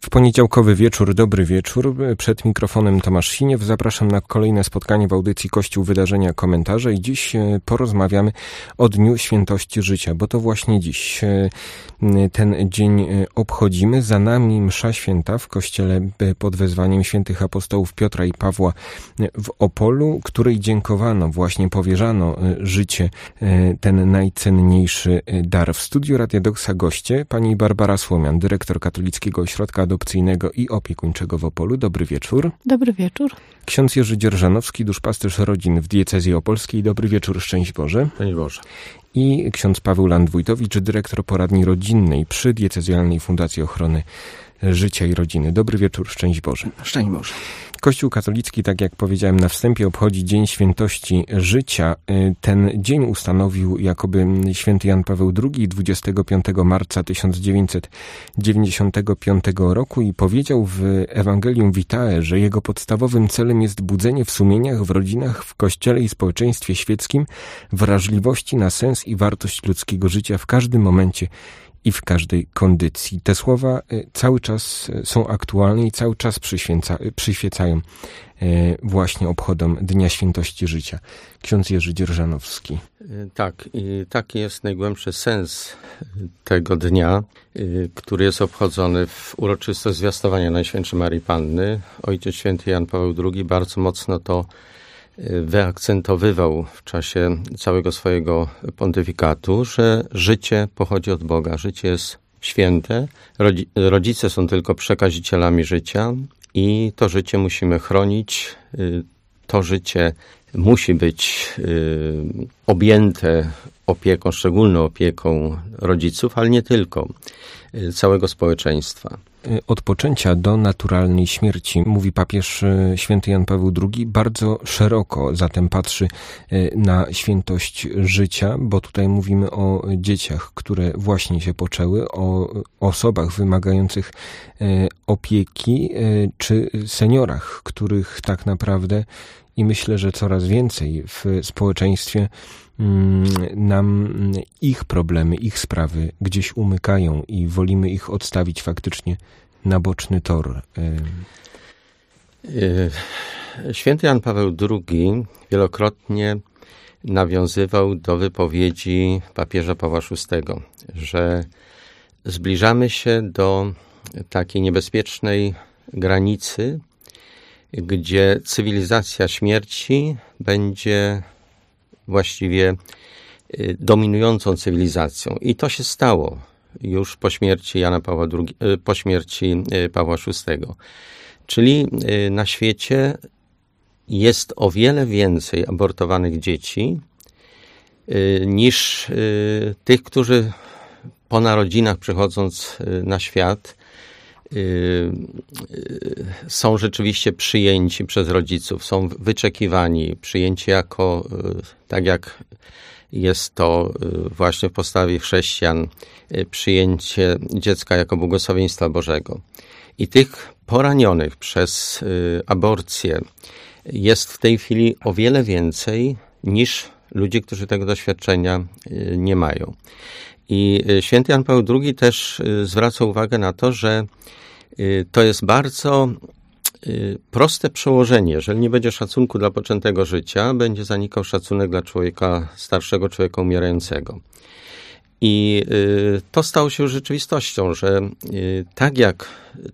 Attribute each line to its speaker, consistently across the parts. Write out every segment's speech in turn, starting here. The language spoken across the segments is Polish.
Speaker 1: W poniedziałkowy wieczór, dobry wieczór. Przed mikrofonem Tomasz Siniew. Zapraszam na kolejne spotkanie w audycji Kościół, Wydarzenia, Komentarze i dziś porozmawiamy o Dniu Świętości Życia, bo to właśnie dziś ten dzień obchodzimy. Za nami msza święta w kościele pod wezwaniem świętych apostołów Piotra i Pawła w Opolu, której dziękowano, właśnie powierzano życie, ten najcenniejszy dar. W studiu Radia Doksa goście pani Barbara Słomian, dyrektor Katolickiego Ośrodka Adopcyjnego i Opiekuńczego w Opolu. Dobry wieczór.
Speaker 2: Dobry wieczór.
Speaker 1: Ksiądz Jerzy Dzierżanowski, duszpasterz rodzin w diecezji opolskiej. Dobry wieczór, szczęść Boże.
Speaker 3: Szczęść Boże.
Speaker 1: I ksiądz Paweł Landwójtowicz, dyrektor poradni rodzinnej przy Diecezjalnej Fundacji Ochrony Życia i Rodziny. Dobry wieczór, szczęść Boże.
Speaker 3: Szczęść Boże.
Speaker 1: Kościół katolicki, tak jak powiedziałem na wstępie, obchodzi Dzień Świętości Życia. Ten dzień ustanowił jakoby święty Jan Paweł II 25 marca 1995 roku i powiedział w Ewangelium Vitae, że jego podstawowym celem jest budzenie w sumieniach, w rodzinach, w Kościele i społeczeństwie świeckim wrażliwości na sens i wartość ludzkiego życia w każdym momencie i w każdej kondycji. Te słowa cały czas są aktualne i cały czas przyświecają właśnie obchodom Dnia Świętości Życia. Ksiądz Jerzy Dzierżanowski.
Speaker 3: Tak, i taki jest najgłębszy sens tego dnia, który jest obchodzony w uroczystość zwiastowania Najświętszej Maryi Panny. Ojciec święty Jan Paweł II bardzo mocno to wyakcentowywał w czasie całego swojego pontyfikatu, że życie pochodzi od Boga, życie jest święte, rodzice są tylko przekazicielami życia i to życie musimy chronić, to życie musi być objęte opieką, szczególną opieką rodziców, ale nie tylko, całego społeczeństwa.
Speaker 1: Od poczęcia do naturalnej śmierci, mówi papież święty Jan Paweł II, bardzo szeroko zatem patrzy na świętość życia, bo tutaj mówimy o dzieciach, które właśnie się poczęły, o osobach wymagających opieki, czy seniorach, których tak naprawdę i myślę, że coraz więcej w społeczeństwie nam ich problemy, ich sprawy gdzieś umykają i wolimy ich odstawić faktycznie na boczny tor.
Speaker 3: Święty Jan Paweł II wielokrotnie nawiązywał do wypowiedzi papieża Pawła VI, że zbliżamy się do takiej niebezpiecznej granicy, gdzie cywilizacja śmierci będzie właściwie dominującą cywilizacją. I to się stało już po śmierci po śmierci Pawła VI. Czyli na świecie jest o wiele więcej abortowanych dzieci niż tych, którzy po narodzinach przychodząc na świat są rzeczywiście przyjęci przez rodziców, są wyczekiwani, przyjęci jako, tak jak jest to właśnie w postawie chrześcijan, przyjęcie dziecka jako błogosławieństwa Bożego. I tych poranionych przez aborcję jest w tej chwili o wiele więcej niż ludzi, którzy tego doświadczenia nie mają. I święty Jan Paweł II też zwraca uwagę na to, że to jest bardzo proste przełożenie. Jeżeli nie będzie szacunku dla poczętego życia, będzie zanikał szacunek dla człowieka starszego, człowieka umierającego. I to stało się już rzeczywistością, że tak jak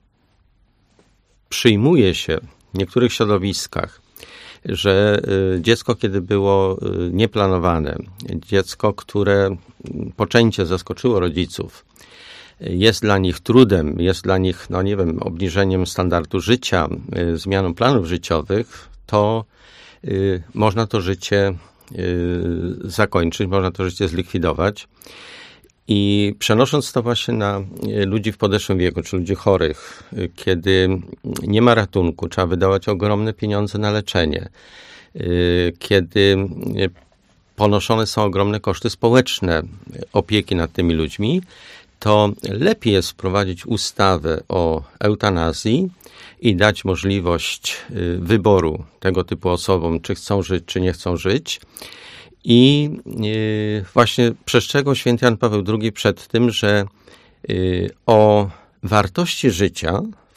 Speaker 3: przyjmuje się w niektórych środowiskach, że dziecko, kiedy było nieplanowane, dziecko, które poczęcie zaskoczyło rodziców, jest dla nich trudem, jest dla nich, obniżeniem standardu życia, zmianą planów życiowych, to można to życie zakończyć, można to życie zlikwidować. I przenosząc to właśnie na ludzi w podeszłym wieku, czy ludzi chorych, kiedy nie ma ratunku, trzeba wydawać ogromne pieniądze na leczenie, kiedy ponoszone są ogromne koszty społeczne opieki nad tymi ludźmi, to lepiej jest wprowadzić ustawę o eutanazji i dać możliwość wyboru tego typu osobom, czy chcą żyć, czy nie chcą żyć. I właśnie przestrzegał święty Jan Paweł II przed tym, że o wartości życia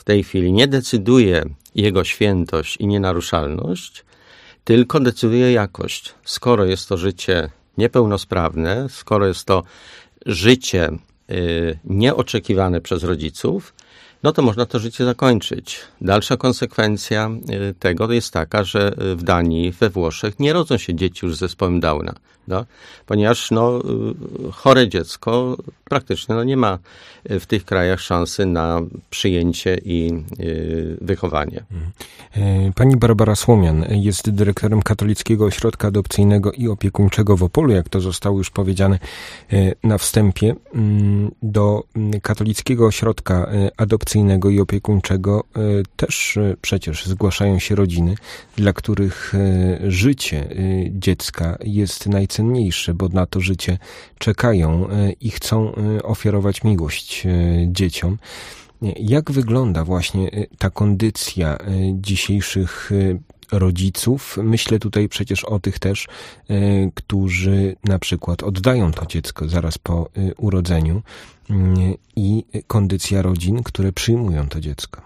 Speaker 3: tej chwili nie decyduje jego świętość i nienaruszalność, tylko decyduje jakość. Skoro jest to życie niepełnosprawne, skoro jest to życie nieoczekiwane przez rodziców, no to można to życie zakończyć. Dalsza konsekwencja tego jest taka, że w Danii, we Włoszech nie rodzą się dzieci już z zespołem Downa, no, ponieważ chore dziecko praktycznie nie ma w tych krajach szansy na przyjęcie i wychowanie.
Speaker 1: Pani Barbara Słomian jest dyrektorem Katolickiego Ośrodka Adopcyjnego i Opiekuńczego w Opolu, jak to zostało już powiedziane na wstępie. Do Katolickiego Ośrodka Adopcyjnego i Opiekuńczego też przecież zgłaszają się rodziny, dla których życie dziecka jest najcenniejsze, bo na to życie czekają i chcą ofiarować miłość dzieciom. Jak wygląda właśnie ta kondycja dzisiejszych rodziców? Myślę tutaj przecież o tych też, którzy na przykład oddają to dziecko zaraz po urodzeniu, i kondycja rodzin, które przyjmują to dziecko.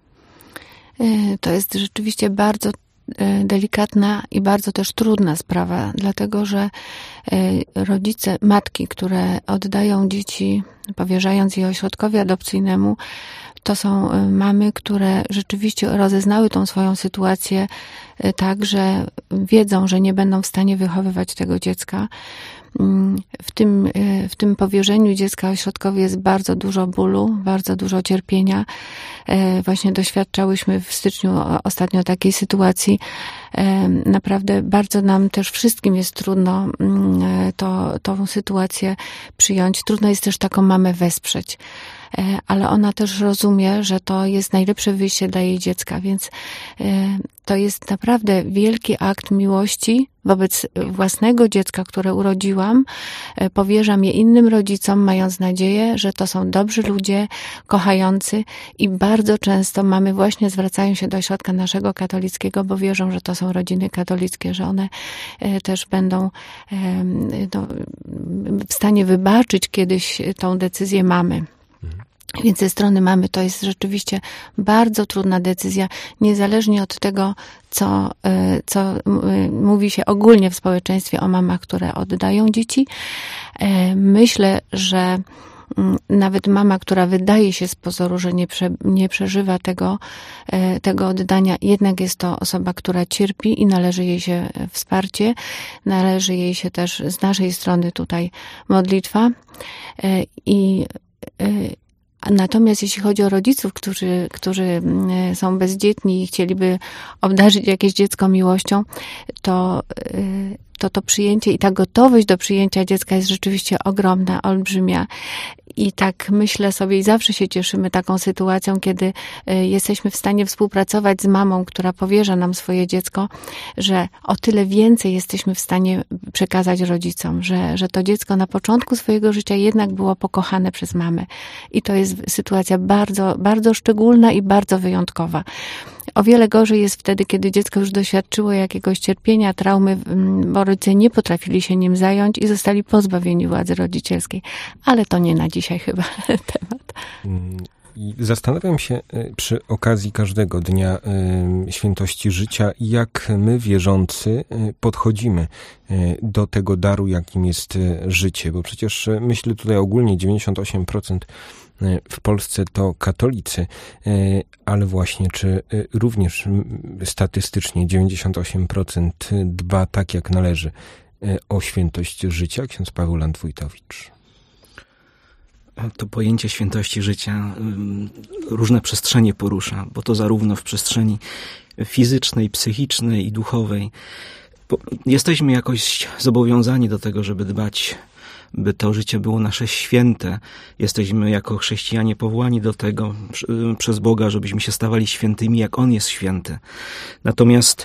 Speaker 2: To jest rzeczywiście bardzo delikatna i bardzo też trudna sprawa, dlatego że rodzice, matki, które oddają dzieci, powierzając je ośrodkowi adopcyjnemu, to są mamy, które rzeczywiście rozeznały tą swoją sytuację tak, że wiedzą, że nie będą w stanie wychowywać tego dziecka. W tym powierzeniu dziecka ośrodkowi jest bardzo dużo bólu, bardzo dużo cierpienia. Właśnie doświadczałyśmy w styczniu ostatnio takiej sytuacji. Naprawdę bardzo nam też wszystkim jest trudno tą sytuację przyjąć. Trudno jest też taką mamę wesprzeć. Ale ona też rozumie, że to jest najlepsze wyjście dla jej dziecka, więc to jest naprawdę wielki akt miłości wobec własnego dziecka, które urodziłam. Powierzam je innym rodzicom, mając nadzieję, że to są dobrzy ludzie, kochający, i bardzo często mamy właśnie zwracają się do ośrodka naszego katolickiego, bo wierzą, że to są rodziny katolickie, że one też będą w stanie wybaczyć kiedyś tą decyzję mamy. Więc ze strony mamy to jest rzeczywiście bardzo trudna decyzja, niezależnie od tego, co mówi się ogólnie w społeczeństwie o mamach, które oddają dzieci. Myślę, że nawet mama, która wydaje się z pozoru, że nie przeżywa tego oddania, jednak jest to osoba, która cierpi i należy jej się wsparcie, należy jej się też z naszej strony tutaj modlitwa. Natomiast jeśli chodzi o rodziców, którzy są bezdzietni i chcieliby obdarzyć jakieś dziecko miłością, to przyjęcie i ta gotowość do przyjęcia dziecka jest rzeczywiście ogromna, olbrzymia. I tak myślę sobie i zawsze się cieszymy taką sytuacją, kiedy jesteśmy w stanie współpracować z mamą, która powierza nam swoje dziecko, że o tyle więcej jesteśmy w stanie przekazać rodzicom, że to dziecko na początku swojego życia jednak było pokochane przez mamę. I to jest sytuacja bardzo, bardzo szczególna i bardzo wyjątkowa. O wiele gorzej jest wtedy, kiedy dziecko już doświadczyło jakiegoś cierpienia, traumy, bo rodzice nie potrafili się nim zająć i zostali pozbawieni władzy rodzicielskiej. Ale to nie na dzisiaj chyba temat.
Speaker 1: I zastanawiam się przy okazji każdego dnia świętości życia, jak my, wierzący, podchodzimy do tego daru, jakim jest życie. Bo przecież myślę tutaj ogólnie 98% w Polsce to katolicy, ale właśnie czy również statystycznie 98% dba tak jak należy o świętość życia? Ksiądz Paweł Landwójtowicz.
Speaker 4: To pojęcie świętości życia różne przestrzenie porusza, bo to zarówno w przestrzeni fizycznej, psychicznej i duchowej. Jesteśmy jakoś zobowiązani do tego, żeby dbać, by to życie było nasze święte. Jesteśmy jako chrześcijanie powołani do tego przez Boga, żebyśmy się stawali świętymi, jak On jest święty. Natomiast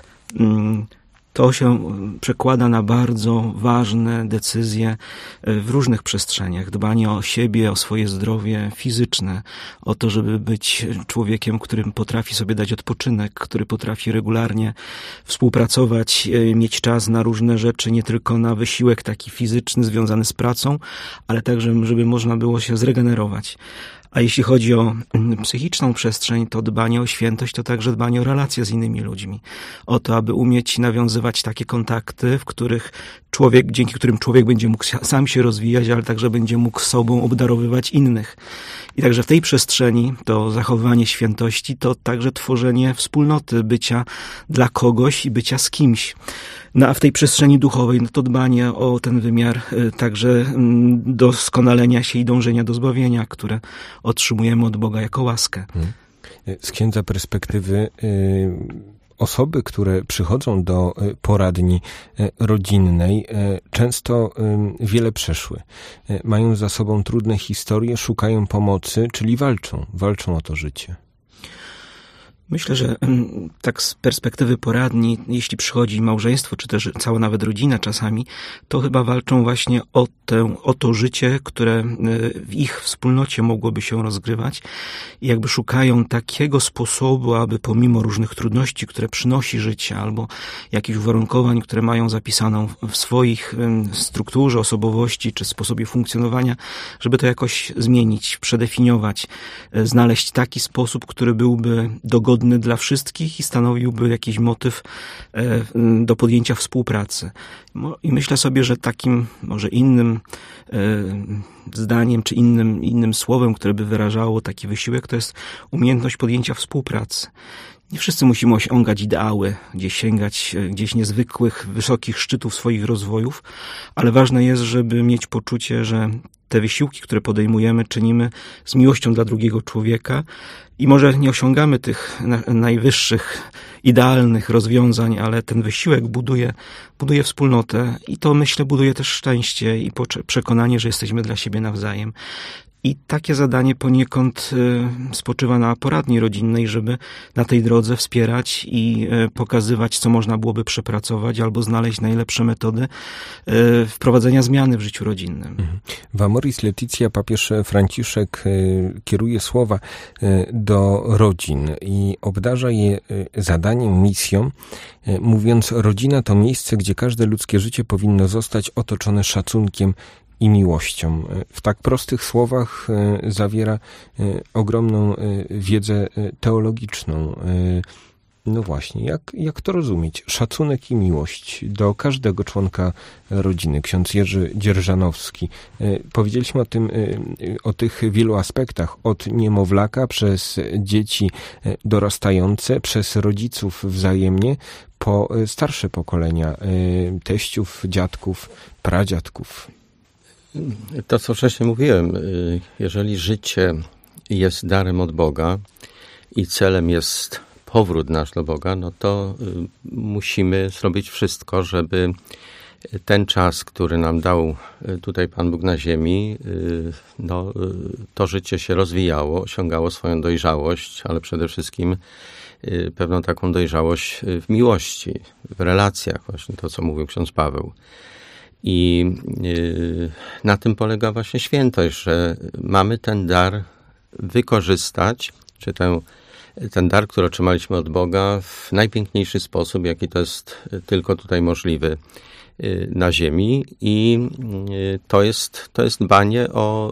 Speaker 4: to się przekłada na bardzo ważne decyzje w różnych przestrzeniach. Dbanie o siebie, o swoje zdrowie fizyczne, o to, żeby być człowiekiem, którym potrafi sobie dać odpoczynek, który potrafi regularnie współpracować, mieć czas na różne rzeczy, nie tylko na wysiłek taki fizyczny związany z pracą, ale także, żeby można było się zregenerować. A jeśli chodzi o psychiczną przestrzeń, to dbanie o świętość to także dbanie o relacje z innymi ludźmi. O to, aby umieć nawiązywać takie kontakty, dzięki którym człowiek będzie mógł sam się rozwijać, ale także będzie mógł sobą obdarowywać innych. I także w tej przestrzeni to zachowywanie świętości to także tworzenie wspólnoty, bycia dla kogoś i bycia z kimś. No a w tej przestrzeni duchowej to dbanie o ten wymiar także doskonalenia się i dążenia do zbawienia, które otrzymujemy od Boga jako łaskę.
Speaker 1: Z księdza perspektywy osoby, które przychodzą do poradni rodzinnej, często wiele przeszły. Mają za sobą trudne historie, szukają pomocy, czyli walczą o to życie.
Speaker 4: Myślę, że tak z perspektywy poradni, jeśli przychodzi małżeństwo, czy też cała nawet rodzina czasami, to chyba walczą właśnie o to życie, które w ich wspólnocie mogłoby się rozgrywać i jakby szukają takiego sposobu, aby pomimo różnych trudności, które przynosi życie, albo jakichś uwarunkowań, które mają zapisaną w swoich strukturze, osobowości, czy sposobie funkcjonowania, żeby to jakoś zmienić, przedefiniować, znaleźć taki sposób, który byłby dogodny dla wszystkich i stanowiłby jakiś motyw do podjęcia współpracy. I myślę sobie, że takim może innym zdaniem, czy innym słowem, które by wyrażało taki wysiłek, to jest umiejętność podjęcia współpracy. Nie wszyscy musimy osiągać ideały, sięgać gdzieś niezwykłych, wysokich szczytów swoich rozwojów, ale ważne jest, żeby mieć poczucie, że te wysiłki, które podejmujemy, czynimy z miłością dla drugiego człowieka i może nie osiągamy tych najwyższych, idealnych rozwiązań, ale ten wysiłek buduje wspólnotę i to, myślę, buduje też szczęście i przekonanie, że jesteśmy dla siebie nawzajem. I takie zadanie poniekąd spoczywa na poradni rodzinnej, żeby na tej drodze wspierać i pokazywać, co można byłoby przepracować albo znaleźć najlepsze metody wprowadzenia zmiany w życiu rodzinnym.
Speaker 1: W Amoris Laetitia papież Franciszek kieruje słowa do rodzin i obdarza je zadaniem, misją, mówiąc: rodzina to miejsce, gdzie każde ludzkie życie powinno zostać otoczone szacunkiem i miłością. W tak prostych słowach zawiera ogromną wiedzę teologiczną. No właśnie, jak to rozumieć? Szacunek i miłość do każdego członka rodziny. Ksiądz Jerzy Dzierżanowski. Powiedzieliśmy o tych wielu aspektach. Od niemowlaka, przez dzieci dorastające, przez rodziców wzajemnie, po starsze pokolenia, teściów, dziadków, pradziadków.
Speaker 3: To, co wcześniej mówiłem, jeżeli życie jest darem od Boga i celem jest powrót nasz do Boga, no to musimy zrobić wszystko, żeby ten czas, który nam dał tutaj Pan Bóg na ziemi, to życie się rozwijało, osiągało swoją dojrzałość, ale przede wszystkim pewną taką dojrzałość w miłości, w relacjach, właśnie to, co mówił ksiądz Paweł. I na tym polega właśnie świętość, że mamy ten dar wykorzystać, czy ten dar, który otrzymaliśmy od Boga w najpiękniejszy sposób, jaki to jest tylko tutaj możliwy na ziemi. I to jest dbanie o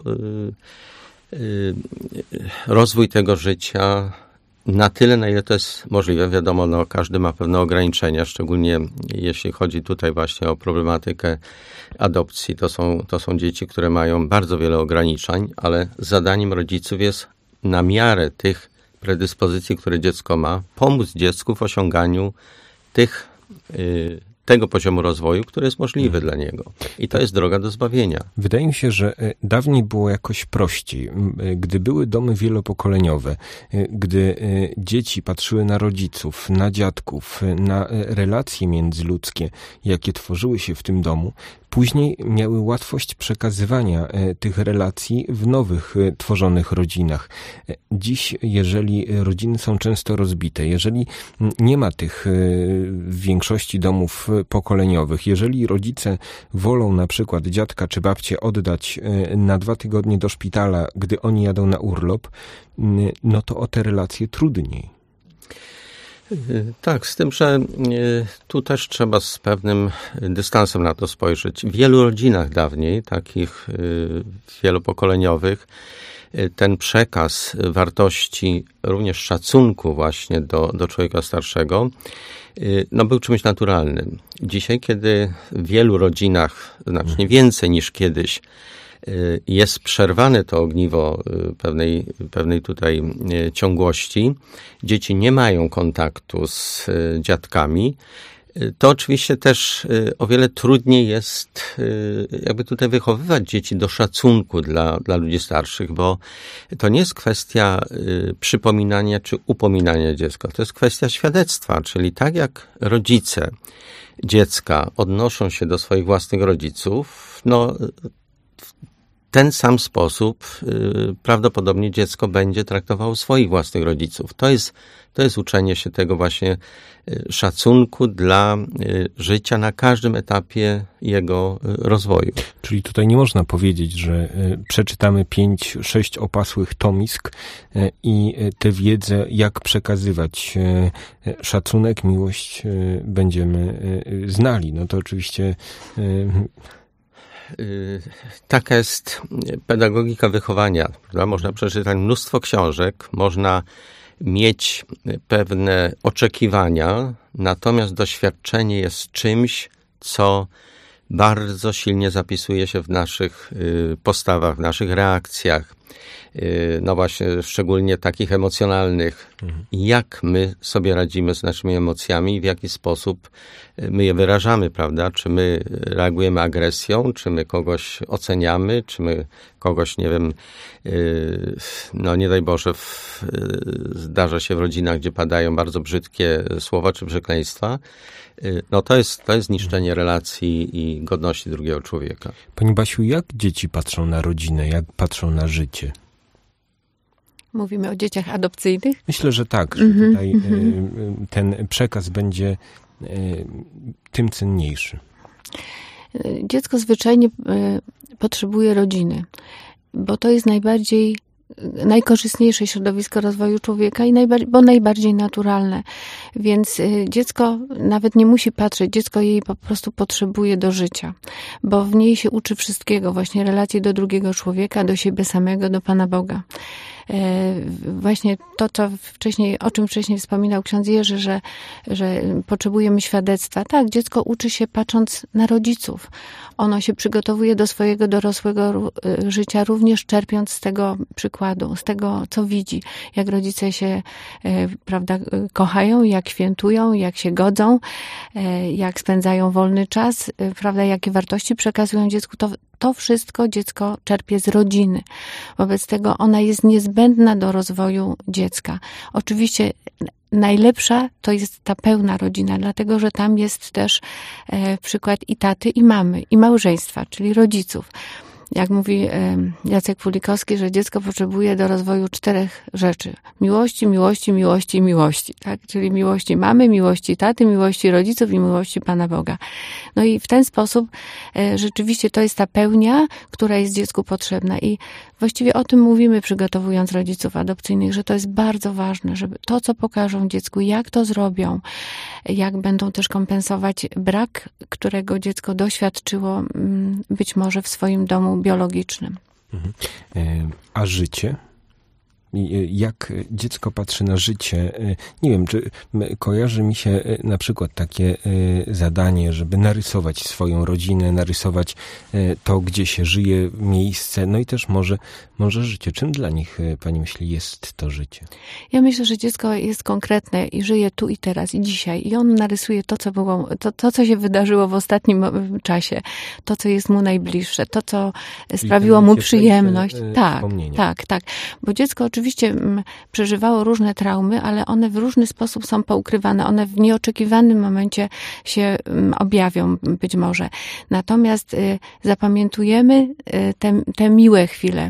Speaker 3: rozwój tego życia na tyle, na ile to jest możliwe. Wiadomo, każdy ma pewne ograniczenia, szczególnie jeśli chodzi tutaj właśnie o problematykę adopcji. To są dzieci, które mają bardzo wiele ograniczeń, ale zadaniem rodziców jest na miarę tych predyspozycji, które dziecko ma, pomóc dziecku w osiąganiu tego poziomu rozwoju, który jest możliwy dla niego. I to jest droga do zbawienia.
Speaker 1: Wydaje mi się, że dawniej było jakoś prościej. Gdy były domy wielopokoleniowe, gdy dzieci patrzyły na rodziców, na dziadków, na relacje międzyludzkie, jakie tworzyły się w tym domu, później miały łatwość przekazywania tych relacji w nowych tworzonych rodzinach. Dziś, jeżeli rodziny są często rozbite, jeżeli nie ma tych w większości domów pokoleniowych, jeżeli rodzice wolą na przykład dziadka czy babcię oddać na 2 tygodnie do szpitala, gdy oni jadą na urlop, no to o te relacje trudniej.
Speaker 3: Tak, z tym, że tu też trzeba z pewnym dystansem na to spojrzeć. W wielu rodzinach dawniej, takich wielopokoleniowych, ten przekaz wartości, również szacunku właśnie do człowieka starszego, był czymś naturalnym. Dzisiaj, kiedy w wielu rodzinach, znacznie więcej niż kiedyś, jest przerwane to ogniwo pewnej tutaj ciągłości, dzieci nie mają kontaktu z dziadkami, to oczywiście też o wiele trudniej jest jakby tutaj wychowywać dzieci do szacunku dla ludzi starszych, bo to nie jest kwestia przypominania czy upominania dziecka, to jest kwestia świadectwa, czyli tak jak rodzice dziecka odnoszą się do swoich własnych rodziców, w ten sam sposób prawdopodobnie dziecko będzie traktowało swoich własnych rodziców. To jest uczenie się tego właśnie szacunku dla życia na każdym etapie jego rozwoju.
Speaker 1: Czyli tutaj nie można powiedzieć, że przeczytamy 5-6 opasłych tomisk i tę wiedzę, jak przekazywać szacunek, miłość będziemy znali. No to oczywiście...
Speaker 3: Taka jest pedagogika wychowania. Prawda? Można przeczytać mnóstwo książek, można mieć pewne oczekiwania, natomiast doświadczenie jest czymś, co bardzo silnie zapisuje się w naszych postawach, w naszych reakcjach. Właśnie szczególnie takich emocjonalnych. Jak my sobie radzimy z naszymi emocjami i w jaki sposób my je wyrażamy, prawda? Czy my reagujemy agresją, czy my kogoś oceniamy, czy my kogoś, nie wiem, nie daj Boże, zdarza się w rodzinach, gdzie padają bardzo brzydkie słowa czy przekleństwa. To jest niszczenie relacji i godności drugiego człowieka.
Speaker 1: Pani Basiu, jak dzieci patrzą na rodzinę, jak patrzą na życie?
Speaker 2: Mówimy o dzieciach adopcyjnych?
Speaker 1: Myślę, że tak, że tutaj ten przekaz będzie tym cenniejszy.
Speaker 2: Dziecko zwyczajnie potrzebuje rodziny, bo to jest najkorzystniejsze środowisko rozwoju człowieka i najbardziej naturalne. Więc dziecko nawet nie musi patrzeć, dziecko jej po prostu potrzebuje do życia, bo w niej się uczy wszystkiego, właśnie relacji do drugiego człowieka, do siebie samego, do Pana Boga. Właśnie to, o czym wcześniej wspominał ksiądz Jerzy, że potrzebujemy świadectwa. Tak, dziecko uczy się patrząc na rodziców. Ono się przygotowuje do swojego dorosłego życia, również czerpiąc z tego przykładu, z tego, co widzi. Jak rodzice się, prawda, kochają, jak świętują, jak się godzą, jak spędzają wolny czas, prawda, jakie wartości przekazują dziecku, to wszystko dziecko czerpie z rodziny. Wobec tego ona jest niezbędna do rozwoju dziecka. Oczywiście najlepsza to jest ta pełna rodzina, dlatego że tam jest też przykład i taty, i mamy, i małżeństwa, czyli rodziców. Jak mówi Jacek Pulikowski, że dziecko potrzebuje do rozwoju 4 rzeczy. Miłości, miłości, miłości i miłości. Tak? Czyli miłości mamy, miłości taty, miłości rodziców i miłości Pana Boga. No i w ten sposób rzeczywiście to jest ta pełnia, która jest dziecku potrzebna. I właściwie o tym mówimy, przygotowując rodziców adopcyjnych, że to jest bardzo ważne, żeby to, co pokażą dziecku, jak to zrobią, jak będą też kompensować brak, którego dziecko doświadczyło być może w swoim domu biologicznym.
Speaker 1: A życie? Jak dziecko patrzy na życie? Nie wiem, czy kojarzy mi się na przykład takie zadanie, żeby narysować swoją rodzinę, narysować to, gdzie się żyje, miejsce, no i też może życie. Czym dla nich, pani myśli, jest to życie?
Speaker 2: Ja myślę, że dziecko jest konkretne i żyje tu i teraz i dzisiaj. I on narysuje to, co było, to co się wydarzyło w ostatnim czasie. To, co jest mu najbliższe. To, co sprawiło mu przyjemność. Tak. Bo dziecko oczywiście przeżywało różne traumy, ale one w różny sposób są poukrywane. One w nieoczekiwanym momencie się objawią być może. Natomiast zapamiętujemy te miłe chwile.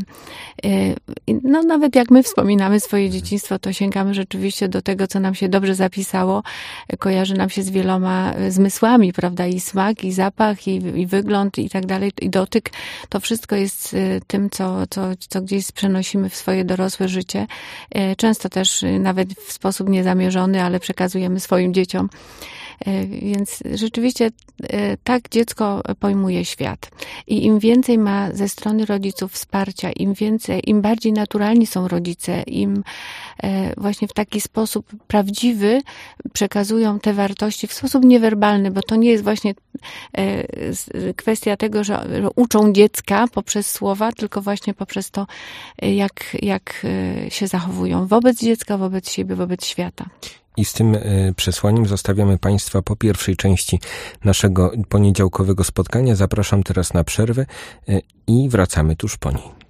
Speaker 2: No nawet jak my wspominamy swoje dzieciństwo, to sięgamy rzeczywiście do tego, co nam się dobrze zapisało. Kojarzy nam się z wieloma zmysłami, prawda? I smak, i zapach, i wygląd, i tak dalej, i dotyk. To wszystko jest tym, co gdzieś przenosimy w swoje dorosłe życie. Często też nawet w sposób niezamierzony, ale przekazujemy swoim dzieciom. Więc rzeczywiście tak dziecko pojmuje świat. I im więcej ma ze strony rodziców wsparcia, im bardziej naturalni są rodzice, im właśnie w taki sposób prawdziwy przekazują te wartości w sposób niewerbalny, bo to nie jest właśnie kwestia tego, że uczą dziecka poprzez słowa, tylko właśnie poprzez to, jak się zachowują wobec dziecka, wobec siebie, wobec świata.
Speaker 1: I z tym przesłaniem zostawiamy Państwa po pierwszej części naszego poniedziałkowego spotkania. Zapraszam teraz na przerwę i wracamy tuż po niej.